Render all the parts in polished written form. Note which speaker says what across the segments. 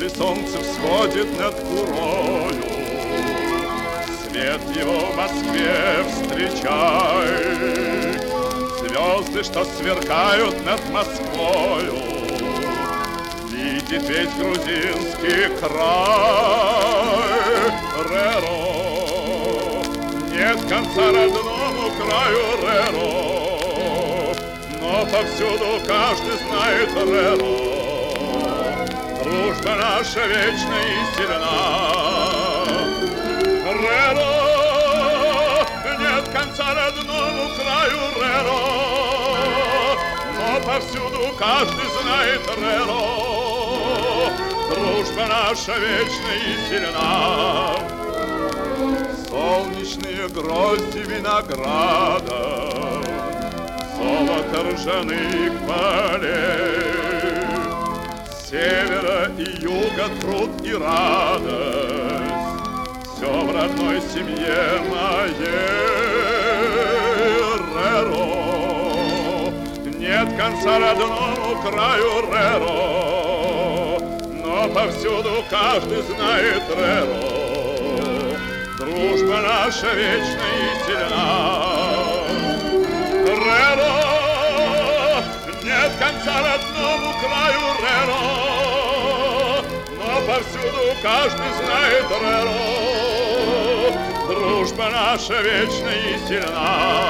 Speaker 1: Если солнце всходит над Курою, свет его в Москве встречай. Звезды, что сверкают над Москвою, видит весь грузинский край. Реро, нет конца родному краю, Реро, но повсюду каждый знает, Реро, дружба наша вечна и сильна. Реро, нет конца родному краю, Реро, но повсюду каждый знает, Реро, дружба наша вечна и сильна. Солнечные грозди винограда, золото ржаных полей, с севера и юга труд и радость, все в родной семье моей. Реро, нет конца родному краю, Реро, но повсюду каждый знает, Реро, дружба наша вечна и сильна. Реро, нет конца родному краю, Реро, но повсюду каждый знает, Реро, дружба наша вечна и сильна.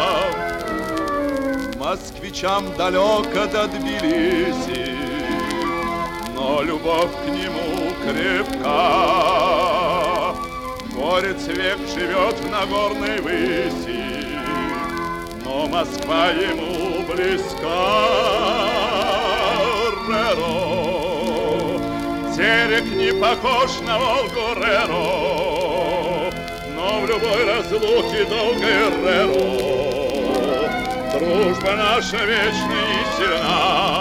Speaker 1: Москвичам далеко до Тбилиси, но любовь к нему крепка. Горец век живет в Нагорной выси, но Москва ему близка. Реро, Терек не похож на Волгу, Реро, но в любой разлуке долгой, Реро, дружба наша вечна и сильна.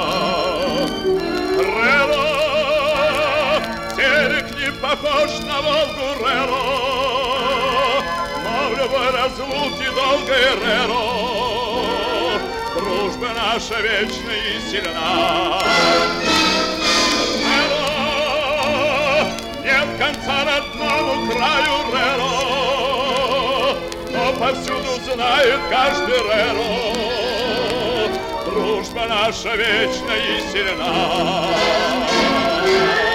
Speaker 1: Реро, Терек не похож на Волгу, Реро, но в любой разлуке долгой, Реро, дружба наша вечна и сильна. Реро, нет конца родному краю, Реро, но повсюду знает каждый, Реро, дружба наша вечна и сильна.